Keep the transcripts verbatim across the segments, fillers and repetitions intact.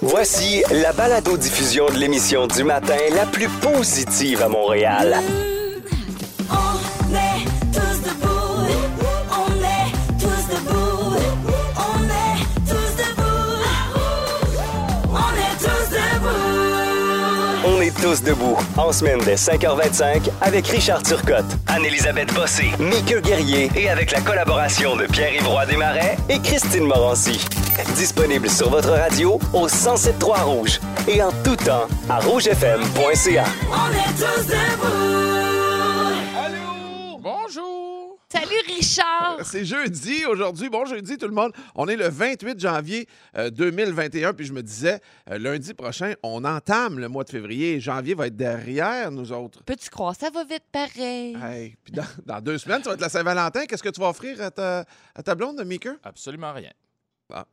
Voici la balado-diffusion de l'émission du matin la plus positive à Montréal. On est tous debout, on est tous debout, on est tous debout, on est tous debout. On est tous debout, en semaine dès cinq heures vingt-cinq, avec Richard Turcotte, Anne-Élisabeth Bossé, Mika Guerrier et avec la collaboration de Pierre-Yves Roy Desmarais et Christine Morancy. Disponible sur votre radio au cent sept point trois Rouge et en tout temps à rouge f m point c a. On est tous debout. Allô! Bonjour! Salut Richard! C'est jeudi aujourd'hui. Bon jeudi tout le monde. On est le vingt-huit janvier euh, deux mille vingt et un. Puis je me disais, euh, lundi prochain, on entame le mois de février. Janvier va être derrière nous autres. Peux-tu croire? Ça va vite pareil. Hey, puis dans, dans deux semaines, ça va être la Saint-Valentin. Qu'est-ce que tu vas offrir à ta, à ta blonde, Mika? Absolument rien. Ah.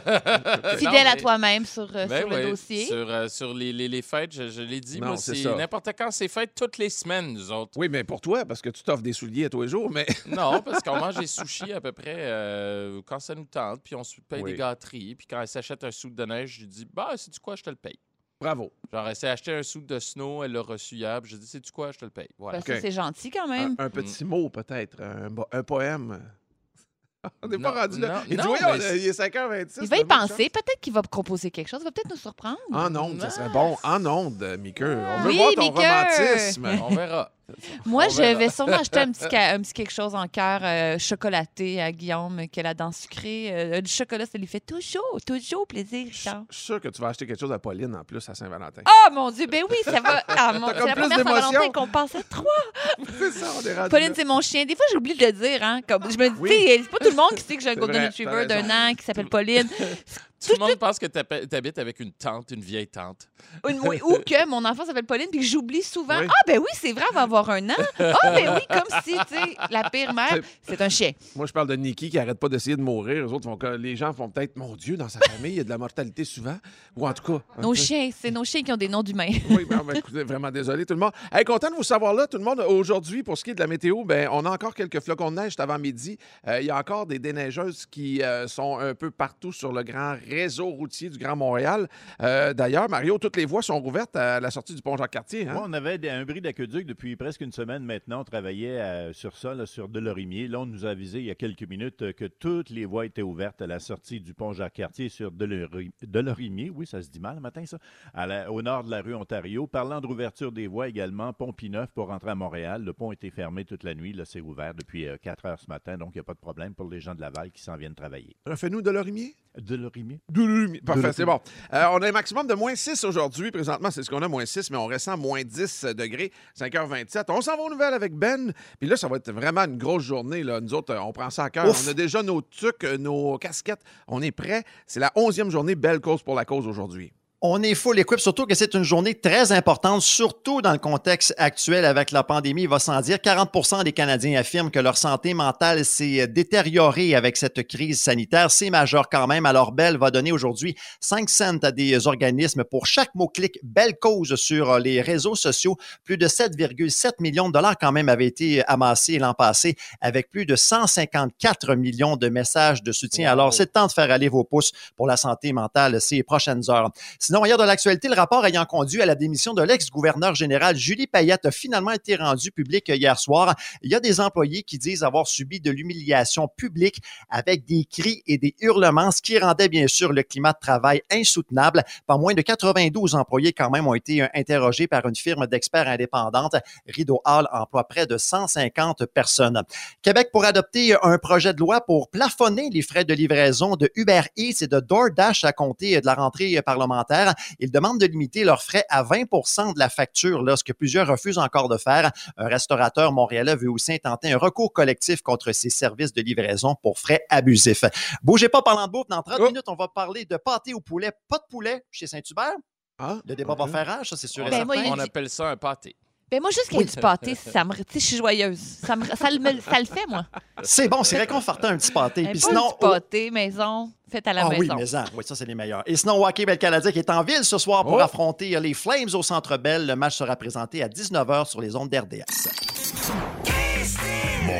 Fidèle Non, à mais- toi-même sur, euh, Ben sur le oui, dossier. Sur, euh, sur les, les, les fêtes, je, je l'ai dit, Non, moi, c'est c'est ça. n'importe quand, c'est fêtes toutes les semaines, nous autres. Oui, mais pour toi, parce que tu t'offres des souliers à tous les jours, mais... Non, parce qu'on mange des sushis à peu près euh, quand ça nous tente, puis on se paye Oui. des gâteries, puis quand elle s'achète un soude de neige, je lui dis « Bah, c'est-tu quoi, je te le paye. Bravo. » Genre, elle s'est acheté un soude de snow, elle l'a reçu hier, puis je dis « C'est-tu quoi, je te le paye. » Voilà. Ben, ça, OK. c'est gentil quand Un, même. un petit mot, peut-être. Un, bo- un poème. On n'est pas Non, rendu là. non, Il dit, non, voyons, mais c'est- il est cinq heures vingt-six. Il va y on a une penser. chance. Peut-être qu'il va proposer quelque chose. Il va peut-être nous surprendre. En ondes, ça serait Ah. bon. En ondes, Mika. On veut Oui, voir ton Mika. romantisme. On verra. Moi, On je verra. vais sûrement acheter un petit, ca- un petit quelque chose en cœur euh, chocolaté à Guillaume, qui a la dent sucrée. Euh, du chocolat, ça lui fait toujours, toujours plaisir, Je Richard. je suis sûr que tu vas acheter quelque chose à Pauline en plus à Saint-Valentin. Oh mon Dieu, ben oui, ça va. Ah, mon- T'as c'est comme la plus première d'émotion. Saint-Valentin qu'on passe à trois. C'est ça, on est rendu Pauline, là. c'est mon chien. Des fois, j'oublie de le dire. Hein, comme, je me dis, Oui. tu sais, c'est pas tout le monde qui sait que j'ai un C'est Golden vrai, Retriever t'as d'un an qui s'appelle Pauline. Tout le monde pense que t'appelles- t'habites avec une tante, une vieille tante. Une- oui, ou que mon enfant s'appelle Pauline, puis que j'oublie souvent. Oui. Ah, ben oui, c'est vrai, elle va avoir un an. Ah, ben oui, comme si, tu sais, la pire mère, c'est un chien. Moi, je parle de Nikki qui arrête pas d'essayer de mourir. Les autres vont, les gens font peut-être, mon Dieu, dans sa famille, il y a de la mortalité souvent. Ou en tout cas. Nos chiens, c'est nos chiens qui ont des noms d'humains. Oui, ben, ben, écoutez, vraiment désolé tout le monde. Hey, content de vous savoir là, tout le monde. Aujourd'hui, pour ce qui est de la météo, ben, on a encore quelques flocons de neige cet avant-midi. Euh, il y a encore des déneigeuses qui euh, sont un peu partout sur le grand réseau routier du Grand Montréal. Euh, D'ailleurs, Mario, toutes les voies sont rouvertes à la sortie du pont Jacques-Cartier. Hein? Ouais, on avait des- un bris d'aqueduc depuis presque une semaine maintenant. On travaillait euh, sur ça, là, sur Delorimier. Là, on nous a avisé il y a quelques minutes euh, que toutes les voies étaient ouvertes à la sortie du pont Jacques-Cartier sur Delori- Delorimier. Oui, ça se dit mal le matin, ça. À la- au nord de la rue Ontario. Parlant de rouverture des voies également, pont Pineuf pour rentrer à Montréal. Le pont était fermé toute la nuit. Là, c'est ouvert depuis euh, quatre heures ce matin, donc il n'y a pas de problème pour les gens de Laval qui s'en viennent travailler. Refais-nous de l'orimier? Delorimier? Delorimier. Parfait, Delorimier. c'est bon. Euh, on a un maximum de moins six aujourd'hui. Présentement, c'est ce qu'on a, moins six, mais on ressent moins dix degrés, cinq heures vingt-sept. On s'en va aux nouvelles avec Ben. Puis là, ça va être vraiment une grosse journée. Là. Nous autres, on prend ça à cœur. Ouf. On a déjà nos tucs, nos casquettes. On est prêts. C'est la onzième journée Belle Cause pour la cause aujourd'hui. On est full équipe, surtout que c'est une journée très importante, surtout dans le contexte actuel avec la pandémie, il va sans dire. quarante pour cent des Canadiens affirment que leur santé mentale s'est détériorée avec cette crise sanitaire. C'est majeur quand même. Alors, Belle va donner aujourd'hui cinq cents à des organismes pour chaque mot-clic Belle Cause sur les réseaux sociaux. Plus de sept virgule sept millions de dollars quand même avaient été amassés l'an passé avec plus de cent cinquante-quatre millions de messages de soutien. Alors, c'est le temps de faire aller vos pouces pour la santé mentale ces prochaines heures. Sinon, hier de l'actualité, le rapport ayant conduit à la démission de l'ex-gouverneur général Julie Payette a finalement été rendu public hier soir. Il y a des employés qui disent avoir subi de l'humiliation publique avec des cris et des hurlements, ce qui rendait bien sûr le climat de travail insoutenable. Pas moins de quatre-vingt-douze employés quand même ont été interrogés par une firme d'experts indépendante. Rideau Hall emploie près de cent cinquante personnes. Québec pour adopter un projet de loi pour plafonner les frais de livraison de Uber Eats et de DoorDash à compter de la rentrée parlementaire. Ils demandent de limiter leurs frais à vingt pour cent de la facture, là, ce que plusieurs refusent encore de faire. Un restaurateur montréalais veut aussi intenter un recours collectif contre ces services de livraison pour frais abusifs. Bougez pas parlant de bouffe. Dans trente Oh. minutes, on va parler de pâté au poulet, pas de poulet chez Saint-Hubert. Ah, Le débat ok. va faire rage, ça, c'est sûr et On, Ben, certain. moi, il- on appelle ça un pâté. Ben moi, juste qu'il y ait du pâté, ça me, tu sais, je suis joyeuse. Ça, me, ça, le, ça le fait, moi. C'est bon, c'est réconfortant un petit pâté. Ben, Puis pas sinon, du pâté maison, fait à la Ah oui, maison. mais en, oui, ça, c'est les meilleurs. Et sinon, Hockey Bell Canadien qui est en ville ce soir pour Oh. affronter les Flames au Centre Bell. Le match sera présenté à dix-neuf heures sur les ondes d'R D S.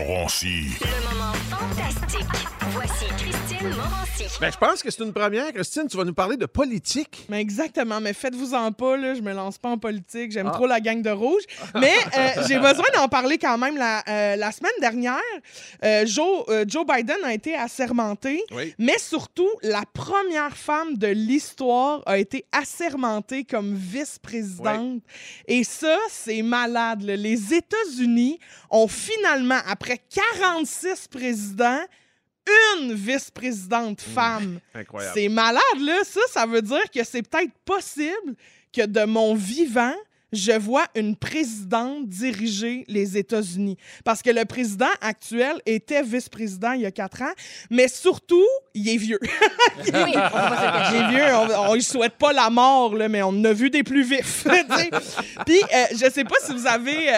Morancy. Le moment fantastique. Voici Christine Morancy. Ben, je pense que c'est une première. Christine, tu vas nous parler de politique. Mais exactement, mais faites-vous-en pas, là, je me lance pas en politique, j'aime Ah. trop la gang de rouge. Mais euh, j'ai besoin d'en parler quand même. La, euh, la semaine dernière, euh, Joe, euh, Joe Biden a été assermenté, Oui. mais surtout, la première femme de l'histoire a été assermentée comme vice-présidente. Et ça, c'est malade, là. Les États-Unis ont finalement, après quarante-six présidents, une vice-présidente femme. Incroyable. C'est malade, là. Ça, ça veut dire que c'est peut-être possible que de mon vivant, je vois une présidente diriger les États-Unis. Parce que le président actuel était vice-président il y a quatre ans, mais surtout, il est vieux. Oui, on va pas se le cacher. Il est vieux, on ne souhaite pas la mort, là, mais on en a vu des plus vifs. tu sais. Puis, euh, je sais pas si vous avez...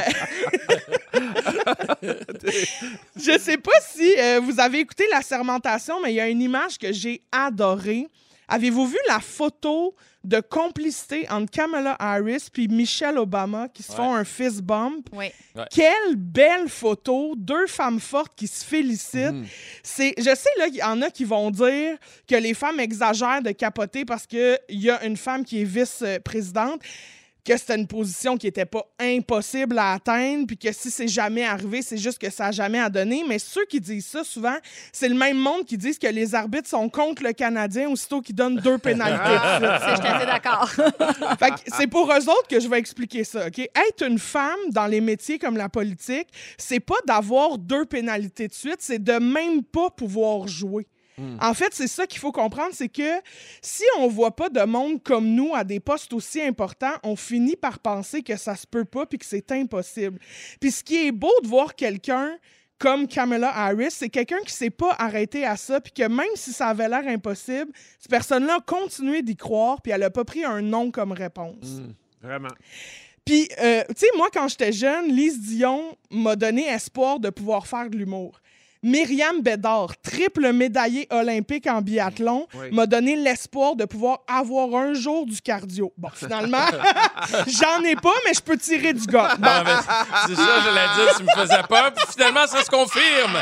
euh, je sais pas si euh, vous avez écouté la sermentation, mais il y a une image que j'ai adorée. Avez-vous vu la photo de complicité entre Kamala Harris puis Michelle Obama qui se Ouais. font un fist bump? Oui. Ouais. Quelle belle photo! Deux femmes fortes qui se félicitent. Mhm. C'est, je sais, là, qu'il y en a qui vont dire que les femmes exagèrent de capoter parce qu'il y a une femme qui est vice-présidente, que c'était une position qui n'était pas impossible à atteindre, puis que si c'est jamais arrivé, c'est juste que ça n'a jamais à donner. Mais ceux qui disent ça, souvent, c'est le même monde qui disent que les arbitres sont contre le Canadien aussitôt qu'ils donnent deux pénalités. de suite. Je suis assez d'accord. Fait que c'est pour eux autres que je vais expliquer ça, OK? Être une femme dans les métiers comme la politique, c'est pas d'avoir deux pénalités de suite, c'est de même pas pouvoir jouer. En fait, c'est ça qu'il faut comprendre, c'est que si on voit pas de monde comme nous à des postes aussi importants, on finit par penser que ça se peut pas puis que c'est impossible. Puis ce qui est beau de voir quelqu'un comme Kamala Harris, c'est quelqu'un qui s'est pas arrêté à ça puis que même si ça avait l'air impossible, cette personne-là a continué d'y croire puis elle a pas pris un non comme réponse. Mm, vraiment. Puis, euh, tu sais, moi, quand j'étais jeune, Lise Dion m'a donné espoir de pouvoir faire de l'humour. Myriam Bédard, triple médaillée olympique en biathlon, Oui. m'a donné l'espoir de pouvoir avoir un jour du cardio. Bon, finalement, j'en ai pas, mais je peux tirer du gars. Bon. Non, mais c'est ça, je l'ai dit, tu me faisais peur, puis finalement, ça se confirme.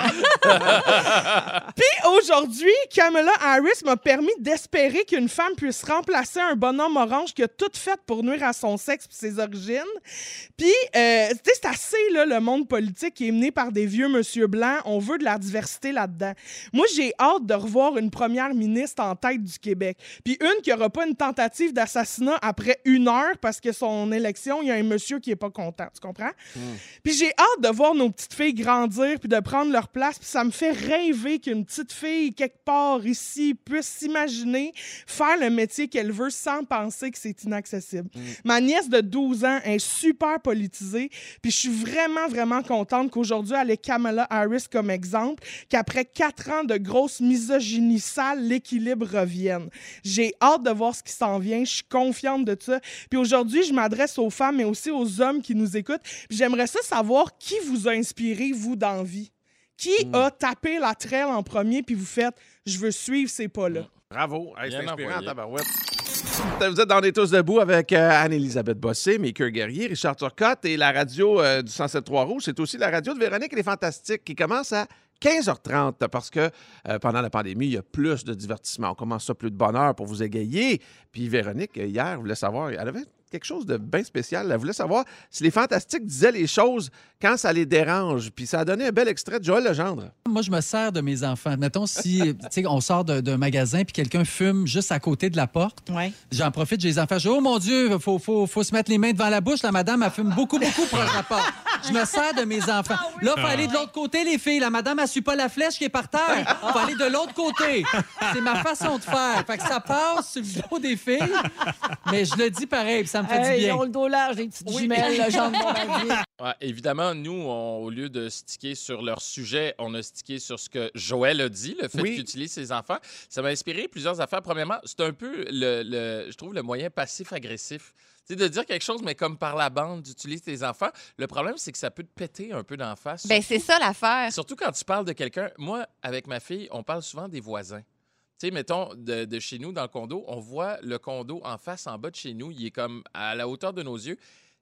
Puis aujourd'hui, Kamala Harris m'a permis d'espérer qu'une femme puisse remplacer un bonhomme orange qui a tout fait pour nuire à son sexe et ses origines. Puis, euh, tu sais, c'est assez, là, le monde politique qui est mené par des vieux monsieur blancs. On veut de la diversité là-dedans. Moi, j'ai hâte de revoir une première ministre en tête du Québec. Puis une qui n'aura pas une tentative d'assassinat après une heure parce que son élection, il y a un monsieur qui n'est pas content. Tu comprends? Mm. Puis j'ai hâte de voir nos petites filles grandir puis de prendre leur place. Puis ça me fait rêver qu'une petite fille, quelque part ici, puisse s'imaginer faire le métier qu'elle veut sans penser que c'est inaccessible. Mm. Ma nièce de douze ans est super politisée. Puis je suis vraiment, vraiment contente qu'aujourd'hui, elle ait Kamala Harris comme exemple, qu'après quatre ans de grosse misogynie sale, l'équilibre revienne. J'ai hâte de voir ce qui s'en vient. Je suis confiante de ça. Puis aujourd'hui, je m'adresse aux femmes, mais aussi aux hommes qui nous écoutent. Puis j'aimerais ça savoir qui vous a inspiré, vous, dans la vie. Qui mm. a tapé la traîne en premier, puis vous faites « Je veux suivre ces pas-là. » Bravo. Hey, c'est Bien inspirant, envoyé. tabarouette. Vous êtes dans les tous debout avec euh, Anne-Élisabeth Bossé, Maker Guerrier, Richard Turcotte et la radio euh, du cent sept trois Rouge. C'est aussi la radio de Véronique et les Fantastiques qui commence à quinze heures trente parce que euh, pendant la pandémie, il y a plus de divertissement. On commence ça plus de bonne heure pour vous égayer. Puis Véronique, hier, voulait savoir, elle avait quelque chose de bien spécial. Elle voulait savoir si les Fantastiques disaient les choses quand ça les dérange. Puis ça a donné un bel extrait de Joël Legendre. Moi, je me sers de mes enfants. Mettons, si tu sais, on sort de- d'un magasin puis quelqu'un fume juste à côté de la porte, Ouais. j'en profite, j'ai les enfants. Je dis, oh mon Dieu, il faut, faut, faut se mettre les mains devant la bouche. La madame, elle fume beaucoup, beaucoup proche de la porte. Je me sers de mes enfants. Là, il faut aller de l'autre côté, les filles. La madame, elle suit pas la flèche qui est par terre. Il faut aller de l'autre côté. C'est ma façon de faire. Fait que ça passe sur le dos des filles, mais je le dis pareil, puis ça me fait Hey, du ils bien. ont le dos large, des petites jumelles, le genre de bombardier. Ouais, évidemment, nous, on- au lieu de sticker sur leur sujet, on a stické sur ce que Joël a dit, le fait Oui. qu'il utilise ses enfants. Ça m'a inspiré plusieurs affaires. Premièrement, c'est un peu, le, le- je trouve, le moyen passif-agressif. Tu sais, de dire quelque chose, mais comme par la bande, d'utiliser tes enfants. Le problème, c'est que ça peut te péter un peu d'en face. Ben, c'est ça l'affaire. Surtout quand tu parles de quelqu'un. Moi, avec ma fille, on parle souvent des voisins. Tu sais, mettons, de, de chez nous, dans le condo, on voit le condo en face, en bas de chez nous. Il est comme à la hauteur de nos yeux.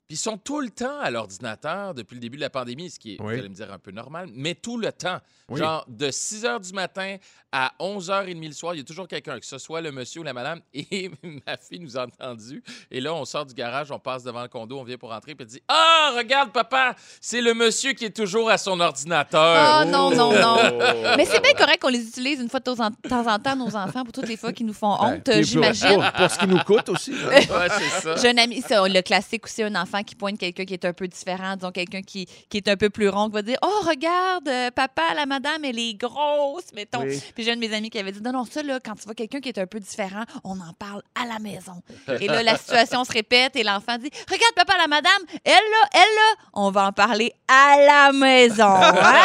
Puis ils sont tout le temps à l'ordinateur depuis le début de la pandémie, ce qui est, Oui. vous allez me dire, un peu normal, mais tout le temps. Oui. Genre, de six heures du matin à onze heures trente le soir, il y a toujours quelqu'un, que ce soit le monsieur ou la madame. Et ma fille nous a entendus. Et là, on sort du garage, on passe devant le condo, on vient pour rentrer, puis elle dit « Ah, regarde, papa, c'est le monsieur qui est toujours à son ordinateur. Oh non, non, non. Mais c'est bien correct qu'on les utilise une fois de temps en temps, en temps nos enfants, pour toutes les fois qu'ils nous font honte, Ben, puis pour- j'imagine. Pour, pour ce qui nous coûte aussi. hein. » Ouais, c'est ça. J'ai un ami, ça, le classique aussi, un enfant qui pointe quelqu'un qui est un peu différent, disons quelqu'un qui, qui est un peu plus rond, qui va dire « Oh, regarde, euh, papa, la madame, elle est grosse, mettons. Oui. » Puis j'ai un de mes amis qui avait dit « Non, non, ça, là, quand tu vois quelqu'un qui est un peu différent, on en parle à la maison. » Et là, la situation se répète et l'enfant dit « Regarde, papa, la madame, elle, là, elle, là, on va en parler à la maison. Hein? »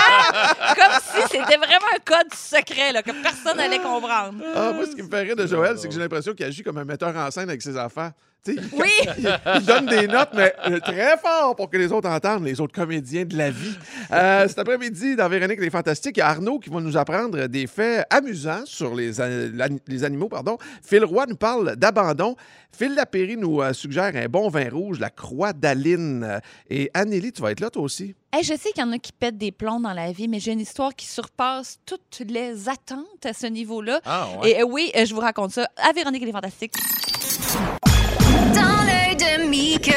Comme si c'était vraiment un code secret, là, que personne n'allait comprendre. Ah, moi, ce qui me fait rire de Joël, c'est que j'ai l'impression qu'il agit comme un metteur en scène avec ses enfants. Tu sais, il, Oui! il- il donne des notes, mais euh, très fort pour que les autres entendent, les autres comédiens de la vie. Euh, cet après-midi, dans Véronique les Fantastiques, il y a Arnaud qui va nous apprendre des faits amusants sur les, a- l'ani- les animaux. Pardon. Phil Roy nous parle d'abandon. Phil Lapéry nous euh, suggère un bon vin rouge, la Croix d'Aline. Euh, Et Anneli, tu vas être là, toi aussi? Hey, je sais qu'il y en a qui pètent des plombs dans la vie, mais j'ai une histoire qui surpasse toutes les attentes à ce niveau-là. Ah, ouais. Et euh, oui, euh, je vous raconte ça à Véronique et les Fantastiques. Dans l'œil de Mickey,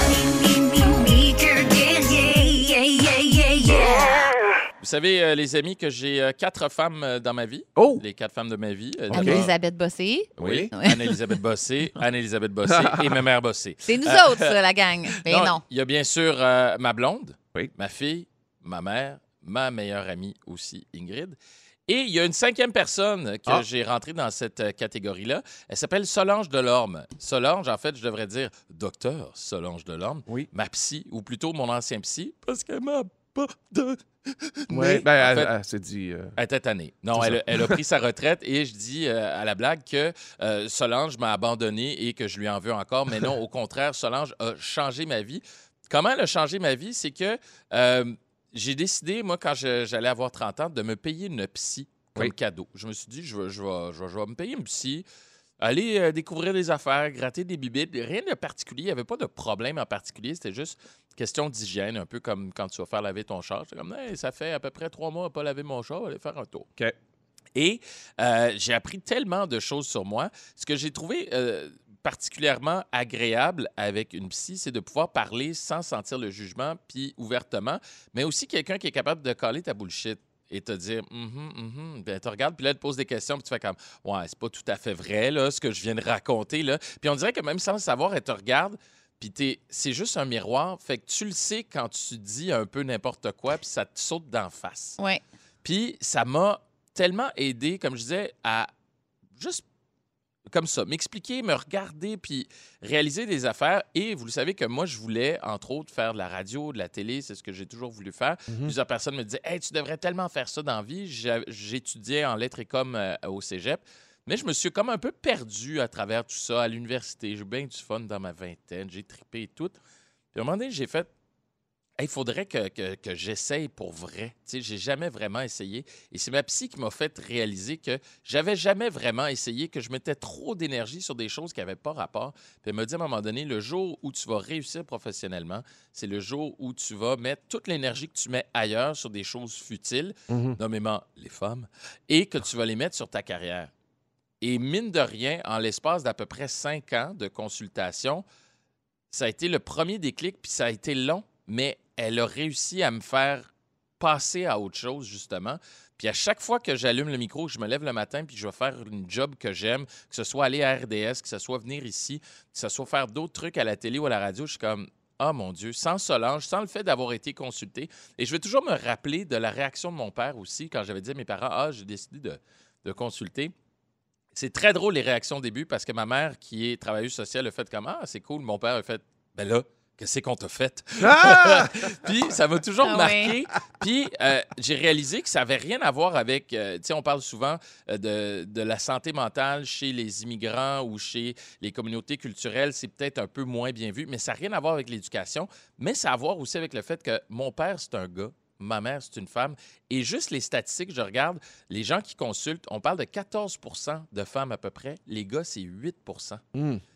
Mickey guerrier, yeah, yeah, yeah, yeah. Vous savez, euh, les amis, que j'ai euh, quatre femmes euh, dans ma vie. Oh! Les quatre femmes de ma vie. Euh, Anne-Elisabeth Bossé. Oui, Oui. Anne-Elisabeth Bossé, Anne-Elisabeth Bossé et ma mère Bossé. C'est nous Euh, autres, ça, la gang. Mais non. Il y a bien sûr euh, ma blonde, Oui. ma fille, ma mère, ma meilleure amie aussi, Ingrid. Et il y a une cinquième personne que Ah. j'ai rentrée dans cette euh, catégorie-là. Elle s'appelle Solange Delorme. Solange, en fait, je devrais dire docteur Solange Delorme. Oui. Ma psy, ou plutôt mon ancien psy, parce qu'elle m'a pas de... Oui, ben, En elle, fait, elle s'est dit. euh, elle était tannée. Non, C'est elle, ça. elle a pris sa retraite et je dis euh, à la blague que euh, Solange m'a abandonné et que je lui en veux encore. Mais non, au contraire, Solange a changé ma vie. Comment elle a changé ma vie? C'est que euh, j'ai décidé, moi, quand je- j'allais avoir trente ans, de me payer une psy comme Oui. cadeau. Je me suis dit, je vais, je vais, je vais, je vais me payer une psy, aller euh, découvrir des affaires, gratter des bibites. Rien de particulier. Il n'y avait pas de problème en particulier. C'était juste question d'hygiène, un peu comme quand tu vas faire laver ton char. C'est comme, hey, ça fait à peu près trois mois à pas laver mon char, aller faire un tour. OK. Et euh, j'ai appris tellement de choses sur moi. Ce que j'ai trouvé euh, particulièrement agréable avec une psy, c'est de pouvoir parler sans sentir le jugement, puis ouvertement, mais aussi quelqu'un qui est capable de caler ta bullshit et te dire, mhm, mhm. Bien, tu regardes, puis là, elle te pose des questions, puis tu fais comme, ouais, c'est pas tout à fait vrai, là, ce que je viens de raconter, là. Puis on dirait que même sans le savoir, elle te regarde, puis t'es- c'est juste un miroir, fait que tu le sais quand tu dis un peu n'importe quoi, puis ça te saute d'en face. Ouais. Puis ça m'a tellement aidé, comme je disais, à juste comme ça, m'expliquer, me regarder, puis réaliser des affaires. Et vous le savez que moi, je voulais, entre autres, faire de la radio, de la télé. C'est ce que j'ai toujours voulu faire. Plusieurs personnes me disaient « Hey, tu devrais tellement faire ça dans la vie. » J'a- J'étudiais en lettres et com euh, au cégep. Mais je me suis comme un peu perdu à travers tout ça à l'université. J'ai eu bien du fun dans ma vingtaine. J'ai trippé et tout. Puis à un moment donné, j'ai fait il faudrait que, que, que j'essaye pour vrai. Tu sais, j'ai jamais vraiment essayé. Et c'est ma psy qui m'a fait réaliser que j'avais jamais vraiment essayé, que je mettais trop d'énergie sur des choses qui n'avaient pas rapport. Puis elle m'a dit à un moment donné, le jour où tu vas réussir professionnellement, c'est le jour où tu vas mettre toute l'énergie que tu mets ailleurs sur des choses futiles, Mhm. nommément les femmes, et que tu vas les mettre sur ta carrière. Et mine de rien, en l'espace d'à peu près cinq ans de consultation, ça a été le premier déclic, puis ça a été long, mais elle a réussi à me faire passer à autre chose, justement. Puis à chaque fois que j'allume le micro, que je me lève le matin, puis je vais faire une job que j'aime, que ce soit aller à R D S, que ce soit venir ici, que ce soit faire d'autres trucs à la télé ou à la radio, je suis comme « Ah, mon Dieu », sans Solange, sans le fait d'avoir été consulté. Et je vais toujours me rappeler de la réaction de mon père aussi, quand j'avais dit à mes parents « Ah, j'ai décidé de, de consulter ». C'est très drôle, les réactions au début, parce que ma mère, qui est travailleuse sociale, a fait comme « Ah, c'est cool ». Mon père a fait « Ben là, qu'est-ce qu'on t'a fait? » Ah! Puis ça m'a toujours Ah marqué. Puis euh, j'ai réalisé que ça n'avait rien à voir avec... euh, tu sais, on parle souvent euh, de, de la santé mentale chez les immigrants ou chez les communautés culturelles. C'est peut-être un peu moins bien vu, mais ça n'a rien à voir avec l'éducation. Mais ça a à voir aussi avec le fait que mon père, c'est un gars. Ma mère, c'est une femme. Et juste les statistiques, je regarde, les gens qui consultent, on parle de quatorze pour cent de femmes à peu près. Les gars, c'est huit pour cent. Mm.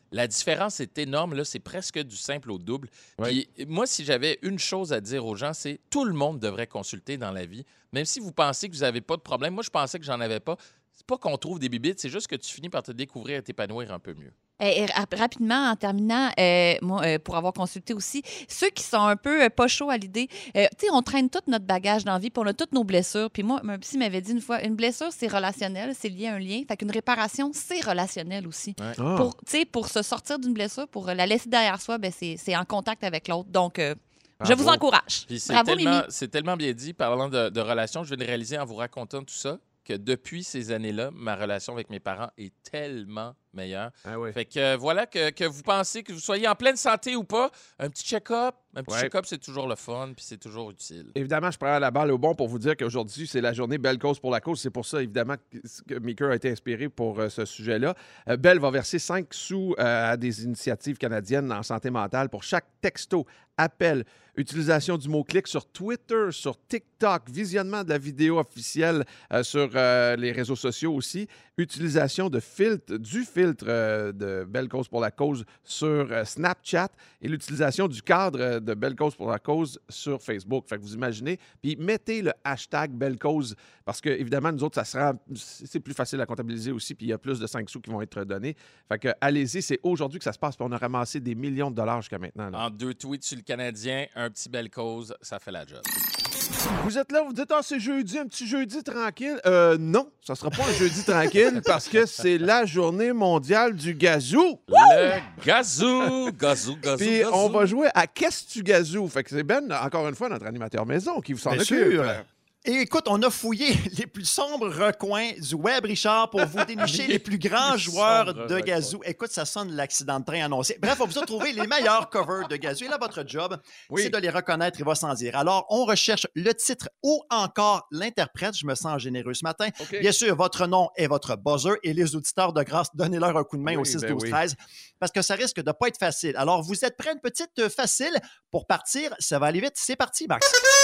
La différence est énorme. Là, c'est presque du simple au double. Oui. Puis moi, si j'avais une chose à dire aux gens, c'est tout le monde devrait consulter dans la vie. Même si vous pensez que vous n'avez pas de problème. Moi, je pensais que j'en avais pas. C'est pas qu'on trouve des bibites, c'est juste que tu finis par te découvrir et t'épanouir un peu mieux. Et rap- rapidement, en terminant, euh, moi, euh, pour avoir consulté aussi, ceux qui sont un peu euh, pas chauds à l'idée, euh, tu sais, on traîne tout notre bagage dans la vie, puis on a toutes nos blessures. Puis moi, mon psy m'avait dit une fois, une blessure, c'est relationnel, c'est lié à un lien. Fait qu'une réparation, c'est relationnel aussi. Ouais. Ah. Pour, tu sais, pour se sortir d'une blessure, pour la laisser derrière soi, ben, c'est c'est en contact avec l'autre. Donc, euh, je Bravo. vous encourage. Puis c'est Bravo, tellement, Mimi. c'est tellement bien dit, parlant de, de relations, je viens de réaliser en vous racontant tout ça que depuis ces années-là, ma relation avec mes parents est tellement meilleure. Ah oui. Fait que euh, voilà, que, que vous pensez que vous soyez en pleine santé ou pas, un petit check-up, un petit Ouais. check-up, c'est toujours le fun, puis c'est toujours utile. Évidemment, je prends la balle au bon pour vous dire qu'aujourd'hui, c'est la journée Belle Cause pour la cause. C'est pour ça, évidemment, que Meeker a été inspiré pour euh, ce sujet-là. Euh, Belle va verser cinq sous euh, à des initiatives canadiennes en santé mentale pour chaque texto, appel, utilisation du mot-clic sur Twitter, sur TikTok, visionnement de la vidéo officielle euh, sur euh, les réseaux sociaux aussi, utilisation de filtre, du filtre euh, de Belle Cause pour la cause sur euh, Snapchat et l'utilisation du cadre euh, de Belle Cause pour la cause sur Facebook. Fait que vous imaginez, puis mettez le hashtag Belle Cause parce que évidemment nous autres ça sera c'est plus facile à comptabiliser aussi puis il y a plus de cinq sous qui vont être donnés. Fait que allez-y, c'est aujourd'hui que ça se passe puis on a ramassé des millions de dollars jusqu'à maintenant. là. En deux tweets sur le Canadien, un petit Belle Cause, ça fait la job. Vous êtes là, vous dites ah c'est jeudi, un petit jeudi tranquille. Euh non, ça sera pas un jeudi tranquille parce que c'est la journée mondiale du gazou. Le gazou, gazou, gazou, Puis gazou. on va jouer à Qu'est-ce que tu gazou? Fait que c'est Ben, encore une fois, notre animateur maison qui vous s'en Bien occupe. sûr. Et écoute, on a fouillé les plus sombres recoins du web, Richard, pour vous dénicher les plus grands plus joueurs sombres de recoins. gazou. Écoute, ça sonne l'accident de train annoncé. Bref, on vous a trouvé les meilleurs covers de gazou. Et là, votre job, Oui. c'est de les reconnaître et va sans dire. Alors, on recherche le titre ou encore l'interprète. Je me sens généreux ce matin. OK. Bien sûr, votre nom est votre buzzer et les auditeurs de grâce, donnez-leur un coup de main Oui, au six ben douze oui. treize parce que ça risque de ne pas être facile. Alors, vous êtes prêts? Une petite euh, facile pour partir. Ça va aller vite. C'est parti, Max.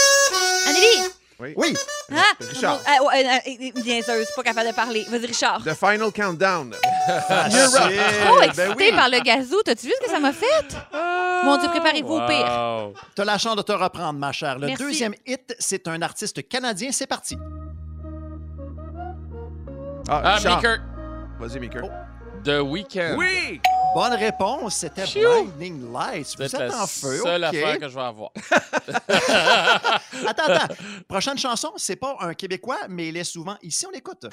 Anneli! Oui. Oui. Ah! Richard. Ah, ouais, euh, euh, niaiseuse, pas capable de parler. Vas-y, Richard. The Final Countdown. Facile. Trop Ben excitée oui. par le gazou. T'as-tu vu ce que ça m'a fait? Mon Dieu, préparez-vous au pire. Wow. Tu as la chance de te reprendre, ma chère. Le Merci. deuxième hit, c'est un artiste canadien. C'est parti. Ah, Ah, Richard. Meeker, Vas-y, Meeker. Oh. The Weeknd. Oui! Bonne réponse. C'était Phew. Blinding Lights. Vous C'est êtes la en feu. seule OK. affaire que je vais avoir. Attends, attends. Prochaine chanson, c'est pas un Québécois, mais il est souvent ici. On l'écoute.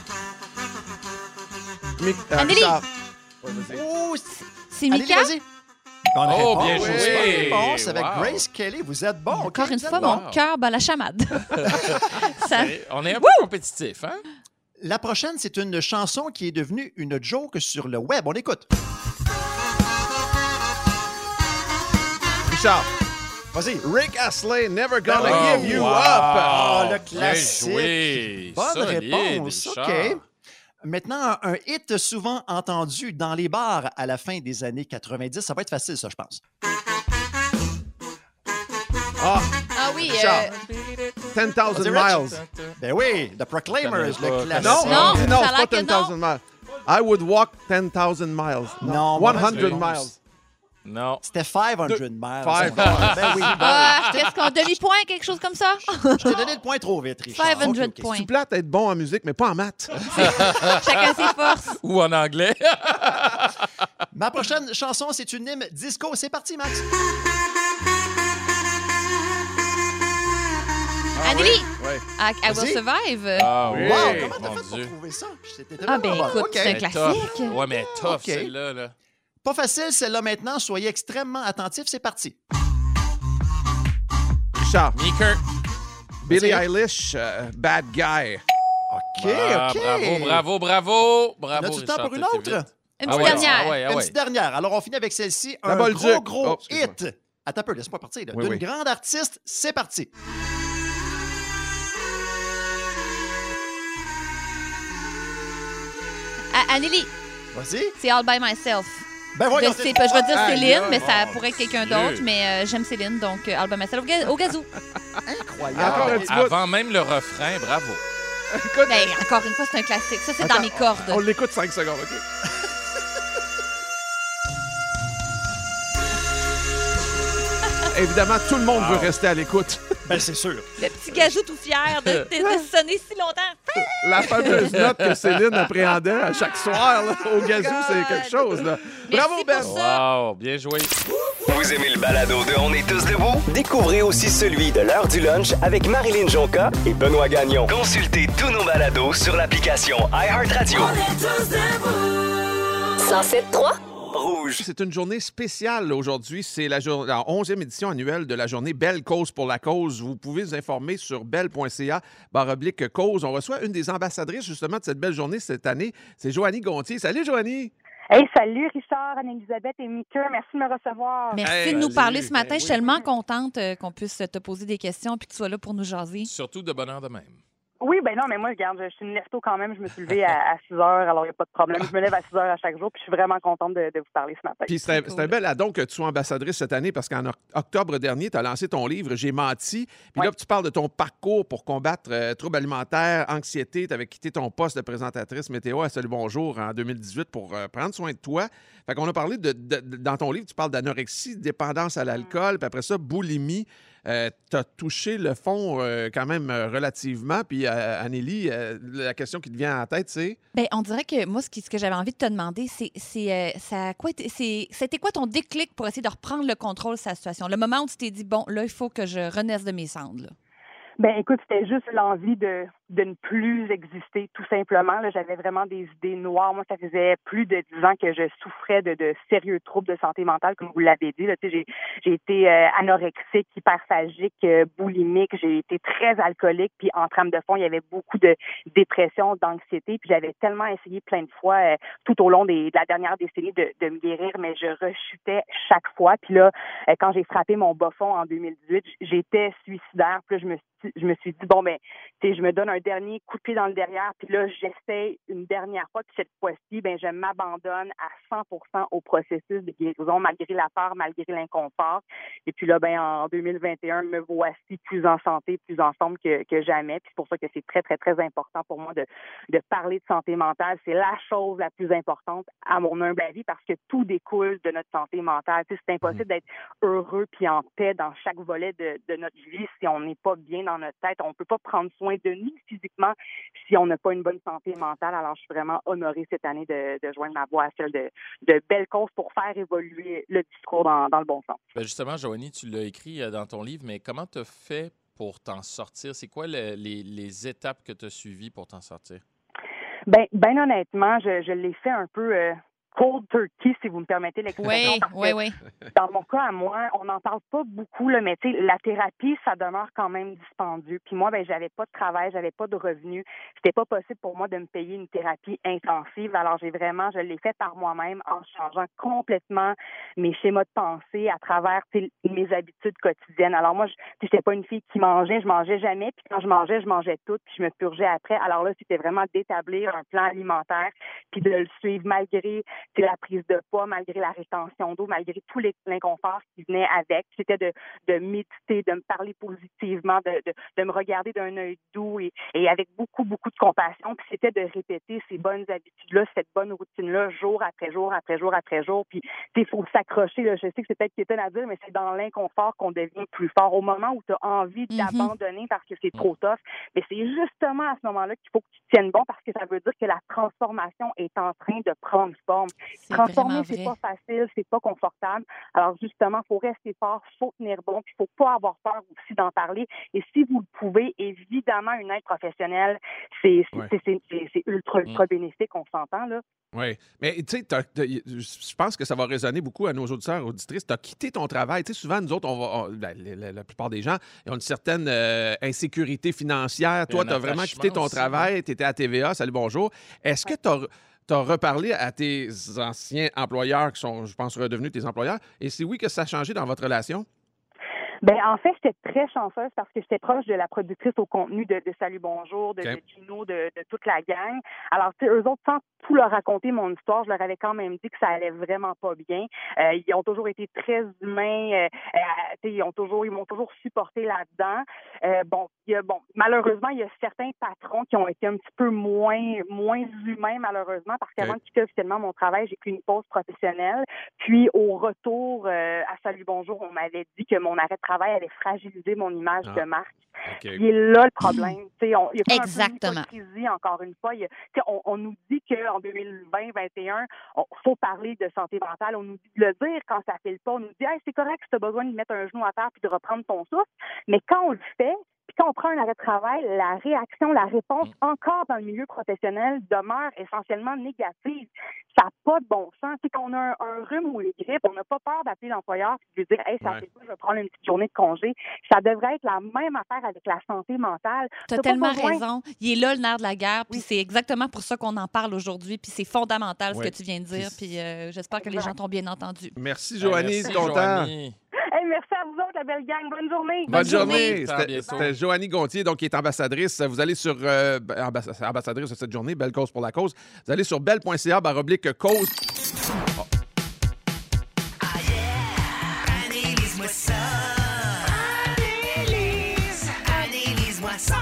Mi- euh, Anneli. Richard. Ouais, vas-y. Oh, C'est allez, Mika? vas-y. Bonne Oh, réponse. bien joué. Bonne réponse avec Wow. Grace Kelly. Vous êtes bon. OK, Encore une vous êtes fois, bon. mon cœur bat la chamade. Ça- On est un peu compétitif, hein? La prochaine, c'est une chanson qui est devenue une joke sur le web. On l'écoute. Richard. Vas-y. Rick Astley, Never Gonna Oh, Give You wow. Up. Ah, le Bien classique. joué. Bonne Solide, réponse. Richard. OK. Maintenant, un hit souvent entendu dans les bars à la fin des années quatre-vingt-dix. Ça va être facile, ça, je pense. Ah, Ah oui, Richard. euh, ten thousand Vas-y, Rich. Miles. Ben oui, The Proclaimers, Ça le m'est pas- classique. Non, Non, dis non, ça a c'est l'air pas que ten thousand miles. I would walk ten thousand miles. Non, one mauvaise hundred réponse. miles. Non. C'était cinq cents De- miles. Five. Ben oui. ah, est-ce qu'on demi-point, quelque chose comme ça? Je t'ai donné le point trop vite, Richard. cinq cents OK, OK. points. Tu plates être bon en musique, mais pas en maths. Chacun ses forces. Ou en anglais. Ma prochaine chanson, c'est une hymne disco. C'est parti, Max. Anneli, Oui. I, I Will Vas-y. Survive. Ah Oui. Wow, Hey, comment t'as mon fait pour Dieu. trouver ça? C'était Ah, ben vraiment bon. écoute, OK. c'est un Mais classique. tough. Ouais, mais tough, OK. celle-là. Là. Pas facile, celle-là maintenant. Soyez extrêmement attentifs. C'est parti. Richard. Meeker. Billie Vas-y. Eilish, euh, Bad Guy. OK, Ah, OK. Bravo, bravo, bravo. Bravo, As-tu le temps Richard, pour une t'étais autre? vite. Une Ah petite ouais, dernière. ah ouais, ah Une ouais. petite dernière. Alors, on finit avec celle-ci. La Un Bolduc. gros, gros Oh, excuse-moi. hit. Attends un peu, laisse-moi partir. là. Oui, D'une oui. grande artiste, c'est parti. Ah, Anneli, Vas-y. c'est All By Myself. Ben Je, voyons. sais pas, je vais dire Aïe, Céline, aïe, mais ça oh, pourrait être quelqu'un Dieu. d'autre. Mais euh, j'aime Céline, donc euh, All By Myself au, ga- au gazou. Incroyable. Encore un petit bout. Avant même le refrain, bravo. Écoute, Ben, encore une fois, c'est un classique. Ça, c'est Attends, dans mes cordes. on l'écoute cinq secondes, OK? évidemment, tout le monde veut rester à l'écoute. Ben, c'est sûr. Le petit gazou tout fier de, de, de sonner si longtemps. La fameuse note que Céline appréhendait à chaque soir là, au gazou, c'est quelque chose. Là. Bravo, Merci Ben! pour ça. Wow, bien joué. Vous aimez le balado de On est tous debout? Découvrez aussi celui de l'heure du lunch avec Marilyn Jonca et Benoît Gagnon. Consultez tous nos balados sur l'application iHeartRadio. On est tous debout. cent sept trois. Rouge. C'est une journée spéciale aujourd'hui. C'est la, jour- la onzième édition annuelle de la journée Belle Cause pour la cause. Vous pouvez vous informer sur belle point c a barre oblique cause. On reçoit une des ambassadrices justement de cette belle journée cette année. C'est Joanie Gontier. Salut Joanie! Hey, salut Richard, Anne-Élisabeth et Mika. Merci de me recevoir. Merci Hey, de nous vas-y. parler ce matin. Ben Je suis tellement contente euh, qu'on puisse te poser des questions puis que tu sois là pour nous jaser. Surtout de bonheur de même. Oui, ben non, mais moi, regarde, je suis une lève tôt quand même. Je me suis levée à, à six heures, alors il n'y a pas de problème. Je me lève à six heures à chaque jour, puis je suis vraiment contente de, de vous parler ce matin. Puis c'est un, c'est un bel addon que tu sois ambassadrice cette année parce qu'en oc- octobre dernier, tu as lancé ton livre J'ai menti. Puis Ouais. là, tu parles de ton parcours pour combattre euh, troubles alimentaires, anxiété. Tu avais quitté ton poste de présentatrice météo à Salut Bonjour en deux mille dix-huit pour euh, prendre soin de toi. Fait qu'on a parlé de, de- de- dans ton livre, tu parles d'anorexie, dépendance à l'alcool, puis après ça, boulimie. Euh, tu as touché le fond euh, quand même euh, relativement. Puis, euh, Anélie, euh, la question qui te vient en tête, c'est... Ben, on dirait que moi, ce, qui- ce que j'avais envie de te demander, c'est, c'est, euh, ça a quoi été- c'est- c'était quoi ton déclic pour essayer de reprendre le contrôle de sa situation? Le moment où tu t'es dit, bon, là, il faut que je renaisse de mes cendres. là. Ben écoute, c'était juste l'envie de, de ne plus exister, tout simplement. Là, j'avais vraiment des idées noires. Moi, ça faisait plus de dix ans que je souffrais de, de sérieux troubles de santé mentale, comme vous l'avez dit. Là, tu sais, j'ai, j'ai été euh, anorexique, hyperphagique, euh, boulimique, j'ai été très alcoolique, puis en trame de fond, il y avait beaucoup de dépression, d'anxiété, puis j'avais tellement essayé plein de fois euh, tout au long des, de la dernière décennie de, de me guérir, mais je rechutais chaque fois. Puis là, euh, quand j'ai frappé mon bas fond en deux mille dix-huit, j'étais suicidaire. Puis là, je me suis, je me suis dit, bon, ben, tu sais, je me donne un dernier coup de pied dans le derrière, puis là, j'essaie une dernière fois, puis cette fois-ci, ben, je m'abandonne à cent pour cent au processus de guérison, malgré la peur, malgré l'inconfort. Et puis là, ben, en deux mille vingt et un, me voici plus en santé, plus en forme que, que jamais. Puis c'est pour ça que c'est très, très, très important pour moi de, de parler de santé mentale. C'est la chose la plus importante, à mon humble avis, parce que tout découle de notre santé mentale. Tu sais, c'est impossible d'être heureux puis en paix dans chaque volet de, de notre vie si on n'est pas bien dans notre tête. On peut pas prendre soin de nous physiquement si on n'a pas une bonne santé mentale. Alors, je suis vraiment honorée cette année de, de joindre ma voix à celle de, de belles causes pour faire évoluer le discours dans, dans le bon sens. Ben justement, Joanie, tu l'as écrit euh, dans ton livre, mais comment tu as fait pour t'en sortir? C'est quoi le- les, les étapes que tu as suivies pour t'en sortir? Ben, ben honnêtement, je, je l'ai fait un peu euh, cold turkey, si vous me permettez l'expression. Oui, parce que oui, oui. Dans mon cas à moi, on n'en parle pas beaucoup, là, mais tu sais, la thérapie, ça demeure quand même dispendieux. Puis moi, ben, j'avais pas de travail, j'avais pas de revenus. C'était pas possible pour moi de me payer une thérapie intensive. Alors, j'ai vraiment, je l'ai fait par moi-même en changeant complètement mes schémas de pensée à travers tu sais, mes habitudes quotidiennes. Alors moi, je n'étais pas une fille qui mangeait, je mangeais jamais. Puis quand je mangeais, je mangeais tout, puis je me purgeais après. Alors là, c'était vraiment d'établir un plan alimentaire, puis de le suivre malgré c'est la prise de poids, malgré la rétention d'eau, malgré tout les- l'inconfort qui venait avec. C'était de, de méditer, de me parler positivement, de, de, de me regarder d'un œil doux et, et avec beaucoup, beaucoup de compassion. Puis c'était de répéter ces bonnes habitudes-là, cette bonne routine-là, jour après jour, après jour, après jour. Puis il faut s'accrocher. Là. Je sais que c'est peut-être quétaine à dire, mais c'est dans l'inconfort qu'on devient plus fort. Au moment où tu as envie Mhm. d'abandonner parce que c'est trop tough, mais c'est justement à ce moment-là qu'il faut que tu tiennes bon parce que ça veut dire que la transformation est en train de prendre forme. C'est Transformer, vraiment c'est vrai. pas facile, c'est pas confortable. Alors justement, faut rester fort, faut tenir bon, puis faut pas avoir peur aussi d'en parler. Et si vous le pouvez, évidemment, une aide professionnelle, c'est c'est Ouais. c'est- c'est- c'est- c'est ultra ultra bénéfique, on s'entend là. Oui. Mais tu sais, t'as- t'as- je pense que ça va résonner beaucoup à nos auditeurs, auditrices. Tu as quitté ton travail. Tu sais, souvent, nous autres, on va, on- ben, la, la- la plupart des gens ils ont une certaine euh, insécurité financière. Toi, un tu as vraiment attachement quitté ton aussi, travail. Tu étais à T V A. Salut, bonjour. Est-ce que tu as reparlé à tes anciens employeurs qui sont, je pense, redevenus tes employeurs? Et si oui, que ça a changé dans votre relation? Ben en fait, j'étais très chanceuse parce que j'étais proche de la productrice au contenu de, de Salut Bonjour, de, Okay. de Gino, de, de toute la gang. Alors, tu sais, eux autres, sans tout leur raconter mon histoire, je leur avais quand même dit que ça allait vraiment pas bien. Euh, ils ont toujours été très humains. Euh, euh, tu sais, ils ont toujours, ils m'ont toujours supporté là-dedans. Euh, bon, il y a, bon, malheureusement, il y a certains patrons qui ont été un petit peu moins, moins humains, malheureusement, parce qu'avant Okay. de quitter officiellement mon travail, j'ai pris une pause professionnelle. Puis, au retour euh, à Salut Bonjour, on m'avait dit que mon arrêt de travail allait fragiliser mon image Ah. de marque. OK. Qui est là le problème. Tu sais, on- il y a comme Exactement. un peu d'hypocrisie, encore une fois. Il y a- tu sais, on, on nous dit qu'en deux mille vingt vingt et un, il faut parler de santé mentale. On nous dit de le dire quand ça file pas. On nous dit hey, c'est correct si tu as besoin de mettre un genou à terre puis de reprendre ton souffle. Mais quand on le fait, puis quand on prend un arrêt de travail, la réaction, la réponse, encore dans le milieu professionnel, demeure essentiellement négative. Ça n'a pas de bon sens. C'est qu'on a un, un rhume ou une grippe, on n'a pas peur d'appeler l'employeur et de lui dire hey, ça Ouais. fait pas, je vais prendre une petite journée de congé. Ça devrait être la même affaire avec la santé mentale. Tu as T'as pas tellement besoin- raison. Il est là, le nerf de la guerre, puis Oui. c'est exactement pour ça qu'on en parle aujourd'hui, puis c'est fondamental ce Oui. que tu viens de dire, Puis- puis euh, j'espère que les gens t'ont bien entendu. Merci, Ben, Joanie. merci, content. Joanie. Hey, merci à vous autres, la belle gang. Bonne journée. Bonne, Bonne journée. journée. À C'était bientôt. c'était Joanie Gontier, donc, qui est ambassadrice. Vous allez sur... euh, ambass- ambassadrice de cette journée, Belle Cause pour la cause. Vous allez sur belle point c a barre oblique cause. Analyse-moi ça. Analyse, analyse-moi ça.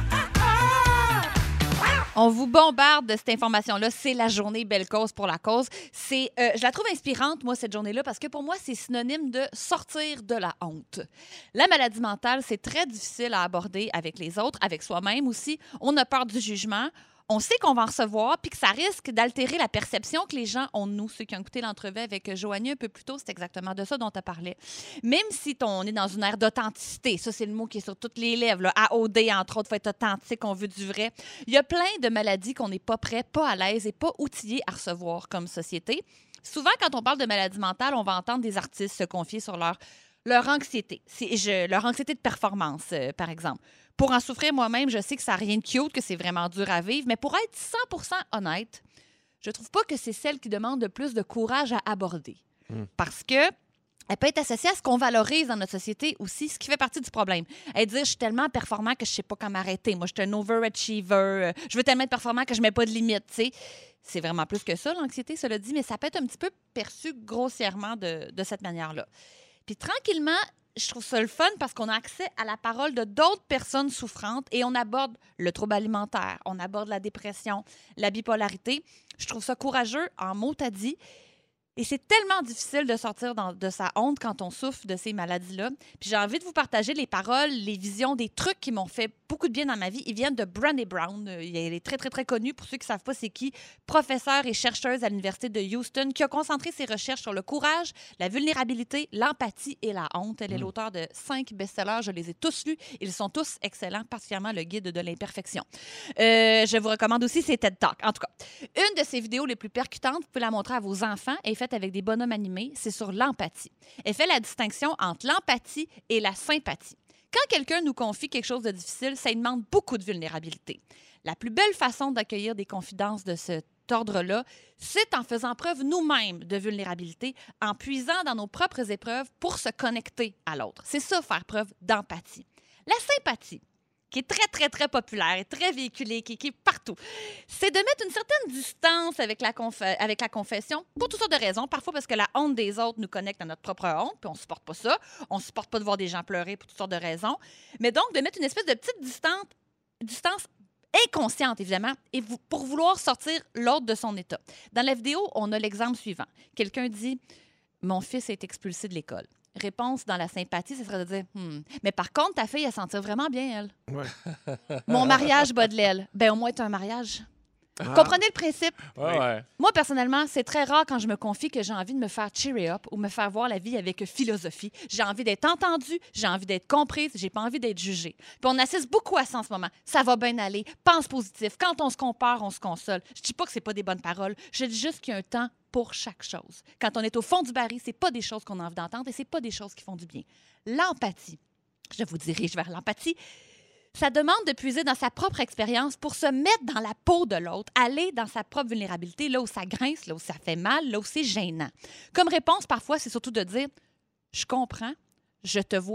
On vous bombarde de cette information-là. C'est la journée Belle Cause pour la cause. C'est, euh, je la trouve inspirante, moi, cette journée-là, parce que pour moi, c'est synonyme de sortir de la honte. La maladie mentale, c'est très difficile à aborder avec les autres, avec soi-même aussi. On a peur du jugement. On sait qu'on va en recevoir, puis que ça risque d'altérer la perception que les gens ont de nous. Ceux qui ont écouté l'entrevue avec Joanie un peu plus tôt, c'est exactement de ça dont tu parlais. Même si on est dans une ère d'authenticité, ça, c'est le mot qui est sur toutes les lèvres, là, A O D, entre autres, faut être authentique, on veut du vrai. Il y a plein de maladies qu'on n'est pas prêt, pas à l'aise et pas outillé à recevoir comme société. Souvent, quand on parle de maladie mentale, on va entendre des artistes se confier sur leur, leur anxiété, c'est, je, leur anxiété de performance, euh, par exemple. Pour en souffrir moi-même, je sais que ça n'a rien de cute, que c'est vraiment dur à vivre, mais pour être cent pour cent honnête, je trouve pas que c'est celle qui demande le plus de courage à aborder. Mm. Parce que elle peut être associée à ce qu'on valorise dans notre société aussi, ce qui fait partie du problème. Elle dire, je suis tellement performant que je sais pas quand m'arrêter. Moi, je suis un overachiever. Euh, Je veux tellement être performant que je mets pas de limite, tu sais. C'est vraiment plus que ça, l'anxiété, cela dit, mais ça peut être un petit peu perçu grossièrement de, de cette manière-là. Puis tranquillement, je trouve ça le fun parce qu'on a accès à la parole de d'autres personnes souffrantes et on aborde le trouble alimentaire, on aborde la dépression, la bipolarité. Je trouve ça courageux, en mots t'as dit. Et c'est tellement difficile de sortir dans- de sa honte quand on souffre de ces maladies-là. Puis j'ai envie de vous partager les paroles, les visions, des trucs qui m'ont fait beaucoup de bien dans ma vie. Ils viennent de Brené Brown. Euh, Elle est très, très, très connue. Pour ceux qui ne savent pas c'est qui, professeure et chercheuse à l'Université de Houston, qui a concentré ses recherches sur le courage, la vulnérabilité, l'empathie et la honte. Elle est l'auteure de cinq best-sellers. Je les ai tous lus. Ils sont tous excellents, particulièrement le guide de l'imperfection. Euh, je vous recommande aussi ses TED Talks. En tout cas, une de ses vidéos les plus percutantes, vous pouvez la montrer à vos enfants, est faite avec des bonhommes animés, c'est sur l'empathie. Elle fait la distinction entre l'empathie et la sympathie. Quand quelqu'un nous confie quelque chose de difficile, ça lui demande beaucoup de vulnérabilité. La plus belle façon d'accueillir des confidences de cet ordre-là, c'est en faisant preuve nous-mêmes de vulnérabilité, en puisant dans nos propres épreuves pour se connecter à l'autre. C'est ça, faire preuve d'empathie. La sympathie, qui est très, très, très populaire et très véhiculée, qui, qui est partout, c'est de mettre une certaine distance avec la, conf- avec la confession pour toutes sortes de raisons. Parfois parce que la honte des autres nous connecte à notre propre honte, puis on ne supporte pas ça. On ne supporte pas de voir des gens pleurer pour toutes sortes de raisons. Mais donc, de mettre une espèce de petite distance, distance inconsciente, évidemment, et vous- pour vouloir sortir l'autre de son état. Dans la vidéo, on a l'exemple suivant. Quelqu'un dit « Mon fils est expulsé de l'école ». Réponse dans la sympathie, ce serait de dire hmm. Mais par contre, ta fille, elle s'en tire vraiment bien, elle. Ouais. Mon mariage bat de l'aile. Ben au moins, tu as un mariage. Ah. Comprenez le principe? Ouais, ouais. Moi, personnellement, c'est très rare quand je me confie que j'ai envie de me faire cheer up ou me faire voir la vie avec philosophie. J'ai envie d'être entendue, j'ai envie d'être comprise, j'ai pas envie d'être jugée. Puis on assiste beaucoup à ça en ce moment. Ça va bien aller, pense positif. Quand on se compare, on se console. Je dis pas que c'est pas des bonnes paroles. Je dis juste qu'il y a un temps pour chaque chose. Quand on est au fond du baril, c'est pas des choses qu'on a envie d'entendre et c'est pas des choses qui font du bien. L'empathie, je vous dirige vers l'empathie, ça demande de puiser dans sa propre expérience pour se mettre dans la peau de l'autre, aller dans sa propre vulnérabilité, là où ça grince, là où ça fait mal, là où c'est gênant. Comme réponse, parfois, c'est surtout de dire « Je comprends, je te vois,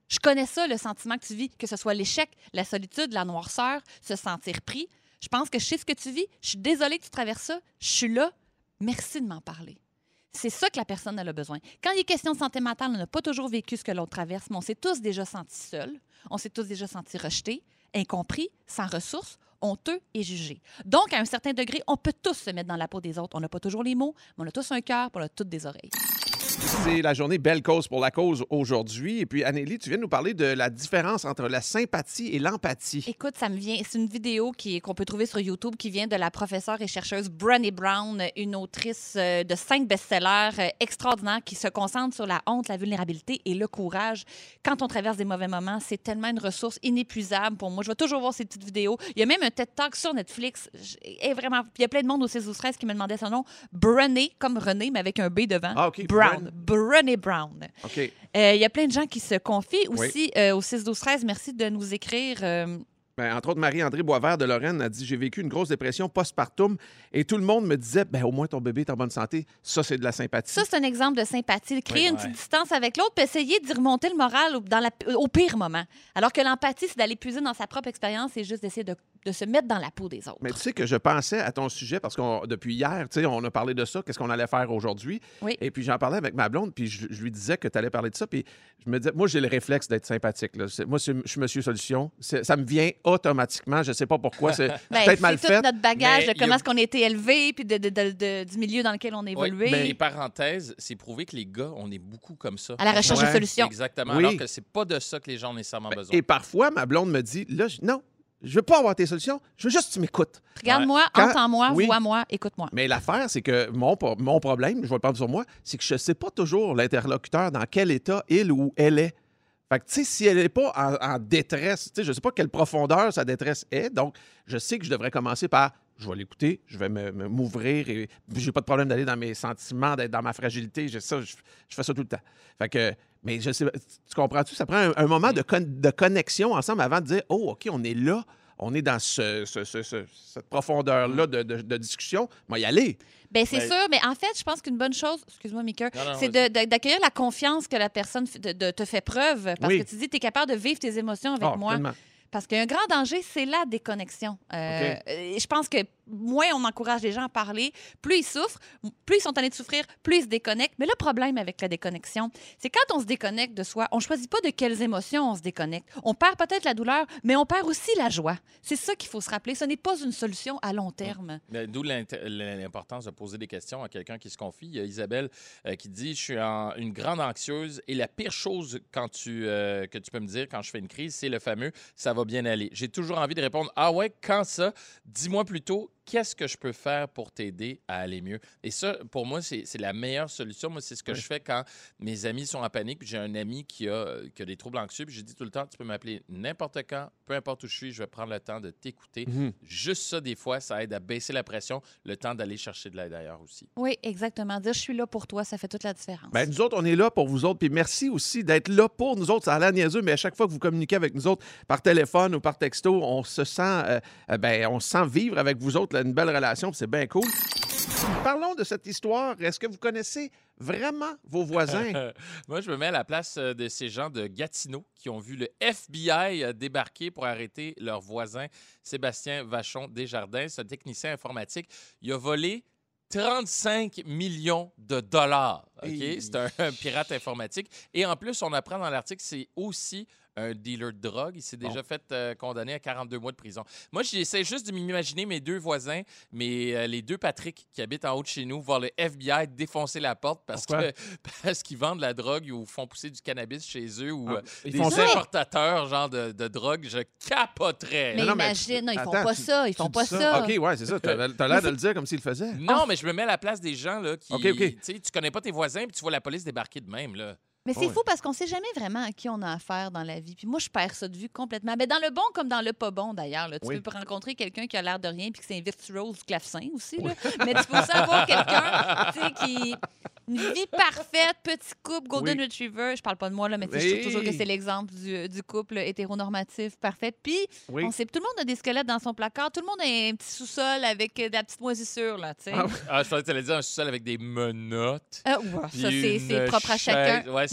Je connais ça, le sentiment que tu vis, que ce soit l'échec, la solitude, la noirceur, se sentir pris. Je pense que je sais ce que tu vis. Je suis désolée que tu traverses ça. Je suis là. Merci de m'en parler. C'est ça que la personne elle a besoin. Quand il est question de santé mentale, on n'a pas toujours vécu ce que l'autre traverse, mais on s'est tous déjà sentis seuls. On s'est tous déjà sentis rejetés, incompris, sans ressources, honteux et jugés. Donc, à un certain degré, on peut tous se mettre dans la peau des autres. On n'a pas toujours les mots, mais on a tous un cœur, puis on a toutes des oreilles. C'est la journée Belle Cause pour la cause aujourd'hui. Et puis, Anneli, tu viens de nous parler de la différence entre la sympathie et l'empathie. Écoute, ça me vient. C'est une vidéo qui, qu'on peut trouver sur YouTube qui vient de la professeure et chercheuse Brené Brown, une autrice euh, de cinq best-sellers euh, extraordinaires qui se concentre sur la honte, la vulnérabilité et le courage. Quand on traverse des mauvais moments, c'est tellement une ressource inépuisable pour moi. Je vais toujours voir ces petites vidéos. Il y a même un TED Talk sur Netflix. Et vraiment, il y a plein de monde au six douze treize qui me demandait son nom. Brené, comme René, mais avec un B devant. Ah, OK. Brown. Brené Brown. OK. Euh, Il y a plein de gens qui se confient aussi Oui. euh, au six douze treize. Merci de nous écrire. euh, Ben, entre autres, Marie-André Boisvert de Lorraine a dit « J'ai vécu une grosse dépression postpartum et tout le monde me disait ben, au moins ton bébé est en bonne santé. » Ça, c'est de la sympathie. Ça, c'est un exemple de sympathie. Créer Oui, une ouais. petite distance avec l'autre puis essayer d'y remonter le moral au- dans la, au pire moment. Alors que l'empathie, c'est d'aller puiser dans sa propre expérience et juste d'essayer de, de se mettre dans la peau des autres. Mais tu sais que je pensais à ton sujet parce que depuis hier, tu sais, on a parlé de ça, qu'est-ce qu'on allait faire aujourd'hui. Oui. Et puis j'en parlais avec ma blonde, puis je, je lui disais que tu allais parler de ça. Puis je me disais, moi, j'ai le réflexe d'être sympathique. Là. C'est- Moi, c'est- je suis Monsieur Solution. C'est- Ça me vient automatiquement. Je sais pas pourquoi. C'est Ben, peut-être mal c'est fait. tout notre bagage Mais de comment il y a- est-ce qu'on a été élevé puis de, de- de- de- du milieu dans lequel on a Oui, évolué. mais les parenthèses, c'est prouvé que les gars, on est beaucoup comme ça. À la recherche Ouais. de solutions. Exactement. Oui. Alors que c'est pas de ça que les gens ont nécessairement besoin. Et parfois, ma blonde me dit, là, je- non, je veux pas avoir tes solutions. Je veux juste que tu m'écoutes. Regarde-moi, Quand- entends-moi, Oui. vois-moi, écoute-moi. Mais l'affaire, c'est que mon, pro- mon problème, je vais le prendre sur moi, c'est que je ne sais pas toujours l'interlocuteur dans quel état il ou elle est. Fait que, tu sais, si elle n'est pas en, en détresse, tu sais, je ne sais pas quelle profondeur sa détresse est, donc je sais que je devrais commencer par je vais l'écouter, je vais me- me- m'ouvrir et j'ai pas de problème d'aller dans mes sentiments, d'être dans ma fragilité. Je, ça, je, je fais ça tout le temps. Fait que, mais je sais, tu comprends-tu? Ça prend un, un moment de, con- de connexion ensemble avant de dire oh, OK, on est là. On est dans ce, ce- ce- ce- cette profondeur-là de, de- de discussion. Moi, y aller. Bien, c'est Ben- sûr, mais en fait, je pense qu'une bonne chose, excuse-moi, Mika, Non, non, c'est vas-y. de- de- d'accueillir la confiance que la personne f- de- de- te fait preuve. Parce Oui. que tu dis, tu es capable de vivre tes émotions avec Ah, moi. tellement. Parce qu'un grand danger, c'est la déconnexion. Euh, OK. et je pense que moins on encourage les gens à parler, plus ils souffrent, plus ils sont en train de souffrir, plus ils se déconnectent. Mais le problème avec la déconnexion, c'est quand on se déconnecte de soi, on ne choisit pas de quelles émotions on se déconnecte. On perd peut-être la douleur, mais on perd aussi la joie. C'est ça qu'il faut se rappeler. Ce n'est pas une solution à long terme. Mais D'où l'int- l'importance de poser des questions à quelqu'un qui se confie. Il y a Isabelle euh, qui dit « Je suis en- une grande anxieuse et la pire chose quand tu, euh, que tu peux me dire quand je fais une crise, c'est le fameux « ça va bien aller ». J'ai toujours envie de répondre « Ah ouais, quand ça? Dis-moi plutôt qu'est-ce que je peux faire pour t'aider à aller mieux? » Et ça, pour moi, c'est c'est la meilleure solution. Moi, c'est ce que Oui. je fais quand mes amis sont en panique. Puis j'ai un ami qui a, qui a des troubles anxieux. Puis je dis tout le temps, tu peux m'appeler n'importe quand, peu importe où je suis, je vais prendre le temps de t'écouter. Mhm. Juste ça, des fois, ça aide à baisser la pression, le temps d'aller chercher de l'aide ailleurs aussi. Oui, exactement. Dire je suis là pour toi, ça fait toute la différence. Ben, nous autres, on est là pour vous autres. Puis merci aussi d'être là pour nous autres. Ça a l'air niaiseux, mais à chaque fois que vous communiquez avec nous autres par téléphone ou par texto, on se sent, euh, euh, ben, on se sent vivre avec vous autres là, une belle relation. Puis c'est bien cool. Parlons de cette histoire. Est-ce que vous connaissez vraiment vos voisins? Moi, je me mets à la place euh, de ces gens de Gatineau qui ont vu le F B I euh, débarquer pour arrêter leur voisin Sébastien Vachon Desjardins, ce technicien informatique. Il a volé trente-cinq millions de dollars. OK? Hey. C'est un, un pirate informatique. Et en plus, on apprend dans l'article, c'est aussi un dealer de drogue. Il s'est déjà fait euh, condamner à quarante-deux mois de prison. Moi, j'essaie juste de m'imaginer mes deux voisins, mais euh, les deux Patrick qui habitent en haut de chez nous, voir le F B I défoncer la porte parce Pourquoi? que parce qu'ils vendent de la drogue ou font pousser du cannabis chez eux ou Ah, euh, ils des font ça? importateurs genre de, de drogue. Je capoterais. Mais Non, non, mais imagine, non, ils font attends, pas tu- ça, ils tu font dis pas ça. OK, ouais, c'est ça. T'as t'as l'air de le dire comme s'il le faisait. Non, mais je me mets à la place des gens là, qui. OK, OK. Tu sais, tu connais pas tes voisins puis tu vois la police débarquer de même. Là. Mais c'est Oh, ouais. fou parce qu'on sait jamais vraiment à qui on a affaire dans la vie. Puis moi, je perds ça de vue complètement. Mais dans le bon comme dans le pas bon, d'ailleurs. là. Tu Oui. peux rencontrer quelqu'un qui a l'air de rien puis que c'est un virtuose du clavecin aussi. Là. Mais tu peux aussi avoir quelqu'un tu sais, qui... Une vie parfaite, petit couple, Golden Oui. Retriever. Je parle pas de moi, là, mais tu sais, je trouve toujours que c'est l'exemple du, du couple hétéronormatif parfait. Puis, Oui. on sait, tout le monde a des squelettes dans son placard. Tout le monde a un petit sous-sol avec euh, de la petite moisissure. Là, tu sais. Ah oui. Ah, je pensais que tu allais dire un sous-sol avec des menottes. Euh, ouais, ça, Puis c'est une c'est propre à chacun. chaise. Ouais, Il y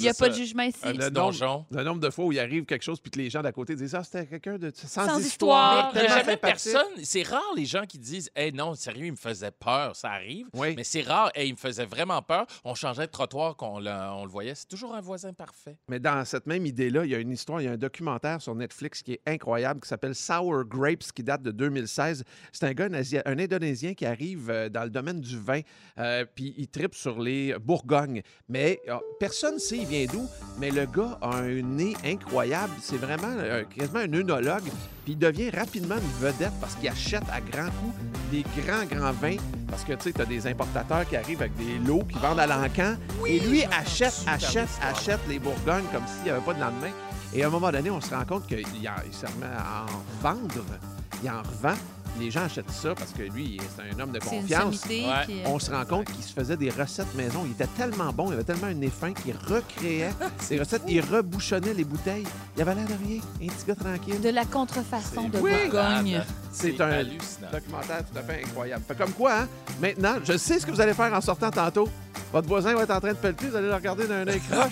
n'y a c'est pas de ça. jugement ici. Un Le petit nombre, donjon. le nombre de fois où il arrive quelque chose puis que les gens d'à côté disent « Ah, c'était quelqu'un de sans, Sans histoire. histoire. Il n'y a tellement jamais sympathique. personne. C'est rare les gens qui disent Hey, non, sérieux, il me faisait peur. Ça arrive. Oui. Mais c'est rare. Hey, il me faisait vraiment peur. On changeait de trottoir, qu'on le, on le voyait. C'est toujours un voisin parfait. Mais dans cette même idée-là, il y a une histoire, il y a un documentaire sur Netflix qui est incroyable qui s'appelle Sour Grapes, qui date de deux mille seize. C'est un gars, un, Asia- un Indonésien qui arrive euh, dans le domaine du vin, euh, puis il tripe sur les Bourgognes. Mais euh, personne ne sait il vient d'où, mais le gars a un nez incroyable. C'est vraiment euh, quasiment un œnologue, puis il devient rapidement une vedette parce qu'il achète à grands coups des grands, grands vins. Parce que, tu sais, tu as des importateurs qui arrivent avec des lots qui vendent à l'encan. et lui achète, achète, achète les Bourgognes comme s'il n'y avait pas de lendemain. Et à un moment donné, on se rend compte qu'il il se remet à en vendre. Il en revend. Les gens achètent ça parce que lui, c'est un homme de C'est une confiance. sommité, Ouais. puis, euh, On se rend compte qu'il se faisait des recettes maison. Il était tellement bon, il avait tellement un nez fin qu'il recréait des recettes. Il rebouchonnait les bouteilles. Il avait l'air de rien. Un petit gars tranquille. de la contrefaçon de Oui. Bourgogne. C'est C'est un hallucinant. documentaire tout à fait incroyable. Fait comme quoi, hein? Maintenant, je sais ce que vous allez faire en sortant tantôt. Votre voisin va être en train de pelleter, vous allez le regarder d'un œil croche.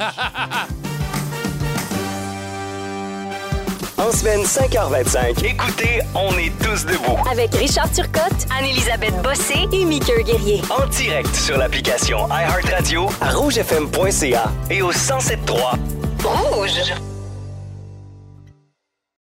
En semaine cinq heures vingt-cinq, écoutez, on est tous debout. Avec Richard Turcotte, Anne-Élisabeth Bossé et Mickey Guerrier. En direct sur l'application iHeartRadio, à rouge f m point c a et au cent sept point trois. Rouge!